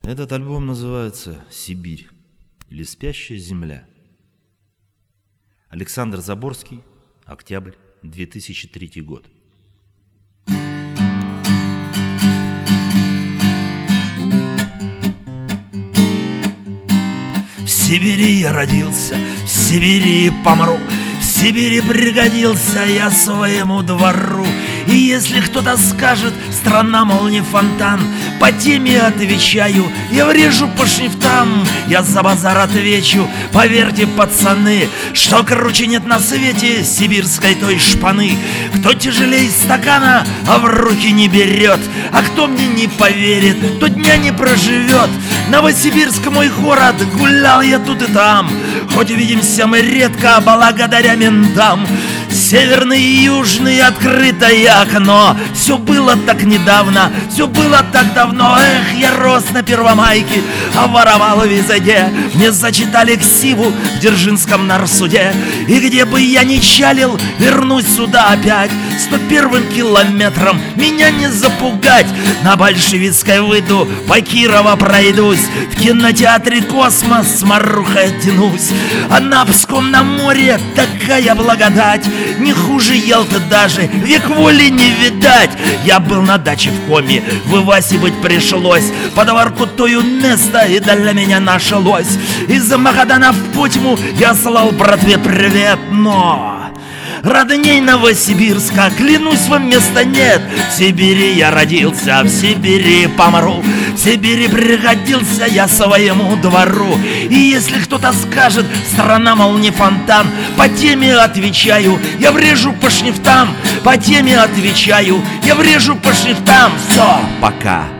Этот альбом называется «Сибирь» или «Спящая земля». Александр Заборский, октябрь, 2003 год. В Сибири я родился, в Сибири помру, в Сибири пригодился я своему двору. И если кто-то скажет, страна, мол, не фонтан, по теме отвечаю, я врежу по шрифтам. Я за базар отвечу, поверьте, пацаны, что круче нет на свете сибирской той шпаны. Кто тяжелее стакана, а в руки не берет, а кто мне не поверит, тот дня не проживет. Новосибирск мой город, гулял я тут и там, хоть увидимся мы редко, благодаря ментам. Северный и южный, открытое окно. Все было так недавно, все было так давно. Эх, я рос на Первомайке, а воровал везде. Мне зачитали ксиву в Дзержинском нарсуде. И где бы я ни чалил, вернусь сюда опять. 101-м километром меня не запугать. На Большевицкой выйду, по Кирова пройдусь, в кинотеатре «Космос» с Марухой оттянусь. А на Пском на море такая благодать, не хуже Ялты даже, век воли не видать. Я был на даче в Коми, в Ивасе быть пришлось, подварку тою место и для меня нашлось. Из-за Магадана в Потьму я слал братве привет, но родней Новосибирска, клянусь, вам места нет. В Сибири я родился, в Сибири помру, в Сибири пригодился я своему двору. И если кто-то скажет, страна, мол, не фонтан, по теме отвечаю, я врежу по шрифтам. По теме отвечаю, я врежу по шрифтам. Все, пока.